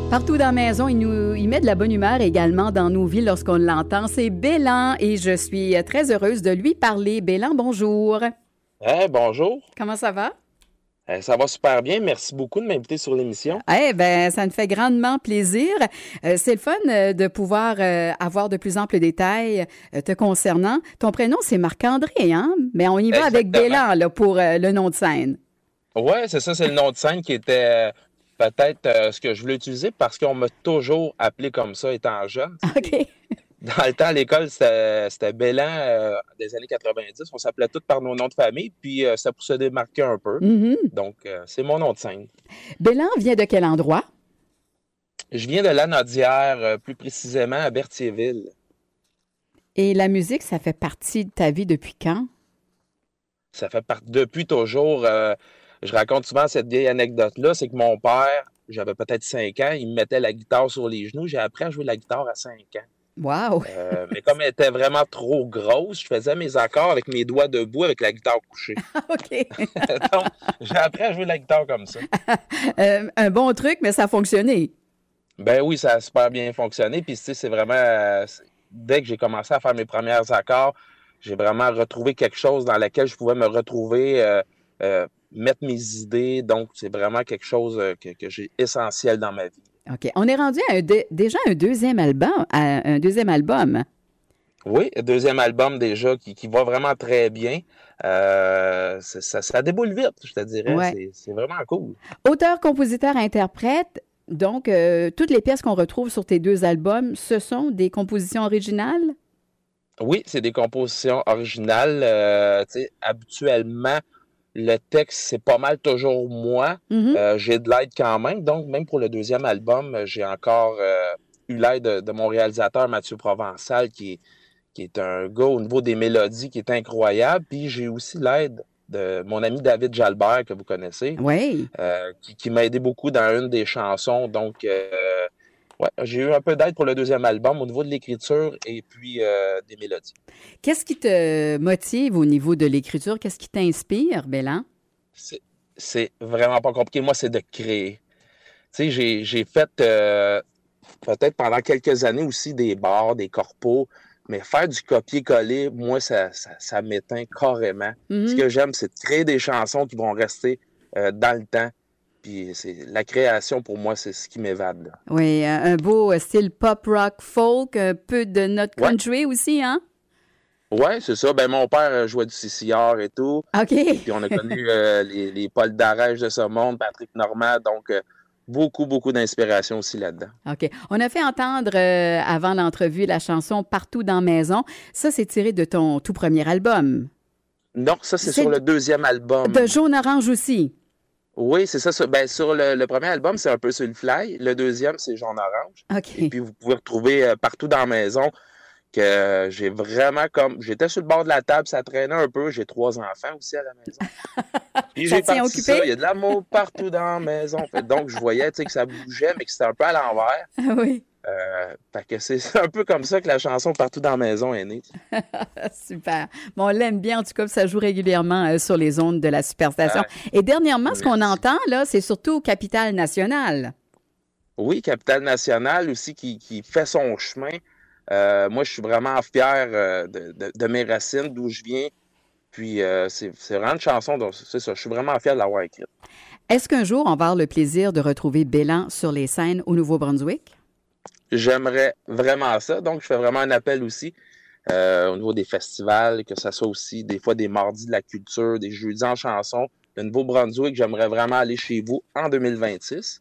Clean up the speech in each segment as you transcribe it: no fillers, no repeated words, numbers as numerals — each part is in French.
Partout dans la maison, il met de la bonne humeur également dans nos vies lorsqu'on l'entend. C'est Bélan et je suis très heureuse de lui parler. Bélan, bonjour. Bonjour. Comment ça va? Ça va super bien. Merci beaucoup de m'inviter sur l'émission. Ça me fait grandement plaisir. C'est le fun de pouvoir avoir de plus amples détails te concernant. Ton prénom, c'est Marc-André, hein? Mais on y va avec Bélan là, pour le nom de scène. Oui, c'est ça, c'est le nom de scène qui était peut-être ce que je voulais utiliser parce qu'on m'a toujours appelé comme ça étant jeune. OK. Dans le temps, à l'école, c'était Bélan des années 90. On s'appelait tous par nos noms de famille, puis c'était pour se démarquer un peu. Mm-hmm. Donc, c'est mon nom de scène. Bélan vient de quel endroit? Je viens de Lanaudière, plus précisément à Berthierville. Et la musique, ça fait partie de ta vie depuis quand? Ça fait partie depuis toujours. Je raconte souvent cette vieille anecdote-là, c'est que mon père, j'avais peut-être 5 ans, il me mettait la guitare sur les genoux. J'ai appris à jouer de la guitare à 5 ans. Wow! Mais comme elle était vraiment trop grosse, je faisais mes accords avec mes doigts debout avec la guitare couchée. OK. Donc, j'ai appris à jouer de la guitare comme ça. Un bon truc, mais ça a fonctionné. Ben oui, ça a super bien fonctionné. Puis, tu sais, c'est vraiment... dès que j'ai commencé à faire mes premiers accords, j'ai vraiment retrouvé quelque chose dans lequel je pouvais me retrouver, mettre mes idées. Donc, c'est vraiment quelque chose que j'ai essentiel dans ma vie. OK. On est rendu à déjà un deuxième album. Oui, deuxième album déjà qui va vraiment très bien. Ça déboule vite, je te dirais. Ouais. C'est vraiment cool. Auteur, compositeur, interprète. Donc, toutes les pièces qu'on retrouve sur tes 2 albums, ce sont des compositions originales? Oui, c'est des compositions originales. Tu sais, habituellement, le texte, c'est pas mal toujours moi. Mm-hmm. J'ai de l'aide quand même. Donc, même pour le deuxième album, j'ai encore eu l'aide de mon réalisateur Mathieu Provençal, qui est un gars au niveau des mélodies qui est incroyable. Puis j'ai aussi l'aide de mon ami David Jalbert, que vous connaissez, Oui. qui m'a aidé beaucoup dans une des chansons. Donc, ouais, j'ai eu un peu d'aide pour le deuxième album au niveau de l'écriture et puis des mélodies. Qu'est-ce qui te motive au niveau de l'écriture? Qu'est-ce qui t'inspire, Bélan? C'est vraiment pas compliqué. Moi, c'est de créer. Tu sais, j'ai fait peut-être pendant quelques années aussi des bars, des corpos, mais faire du copier-coller, moi, ça m'éteint carrément. Mm-hmm. Ce que j'aime, c'est de créer des chansons qui vont rester dans le temps. Puis la création, pour moi, c'est ce qui m'évade. Là. Oui, un beau style pop, rock, folk, un peu de notre country aussi, hein? Oui, c'est ça. Ben, mon père jouait du CCR et tout. OK. Puis on a connu les Paul Darèche de ce monde, Patrick Normand, donc beaucoup d'inspiration aussi là-dedans. OK. On a fait entendre avant l'entrevue la chanson Partout dans la maison. Ça, c'est tiré de ton tout premier album. Non, ça, c'est sur le deuxième album. De Jaune Orange aussi. Oui, c'est ça. Ben, sur le premier album, c'est un peu sur le fly. Le deuxième, c'est Jaune Orange. OK. Et puis, vous pouvez retrouver Partout dans la maison que j'ai vraiment comme... J'étais sur le bord de la table, ça traînait un peu. J'ai 3 enfants aussi à la maison. Puis j'ai parti ça. Il y a de l'amour partout dans la maison. Donc, je voyais que ça bougeait, mais que c'était un peu à l'envers. Oui. Fait que c'est un peu comme ça que la chanson Partout dans la maison est née. Super. Bon, on l'aime bien, en tout cas, ça joue régulièrement sur les ondes de la Superstation. Et dernièrement, ce qu'on entend, là, c'est surtout Capitale Nationale. Oui, Capitale Nationale aussi qui fait son chemin. Moi, je suis vraiment fier de mes racines, d'où je viens. Puis, c'est vraiment une chanson, donc c'est ça, je suis vraiment fier de l'avoir écrite. Est-ce qu'un jour, on va avoir le plaisir de retrouver Bélan sur les scènes au Nouveau-Brunswick? J'aimerais vraiment ça. Donc, je fais vraiment un appel aussi au niveau des festivals, que ce soit aussi des fois des mardis de la culture, des jeudis en chanson. Le Nouveau-Brunswick, j'aimerais vraiment aller chez vous en 2026.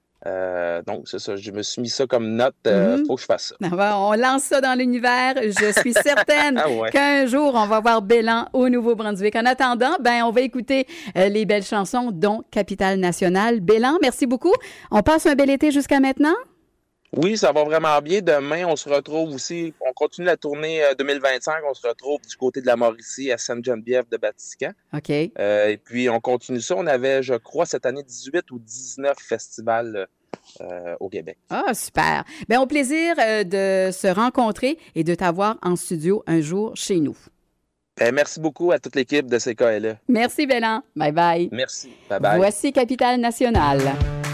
Donc, c'est ça. Je me suis mis ça comme note. Faut que je fasse ça. On lance ça dans l'univers. Je suis certaine qu'un jour, on va voir Bélan au Nouveau-Brunswick. En attendant, on va écouter les belles chansons, dont Capitale Nationale. Bélan, merci beaucoup. On passe un bel été jusqu'à maintenant? Oui, ça va vraiment bien. Demain, on se retrouve aussi. On continue la tournée 2025. On se retrouve du côté de la Mauricie à Sainte-Geneviève de Batiscan. OK. Et puis, on continue ça. On avait, je crois, cette année 18 ou 19 festivals au Québec. Ah, super. Au plaisir de se rencontrer et de t'avoir en studio un jour chez nous. Merci beaucoup à toute l'équipe de CKLE. Merci, Bélan. Bye-bye. Merci. Bye-bye. Voici Capitale Nationale.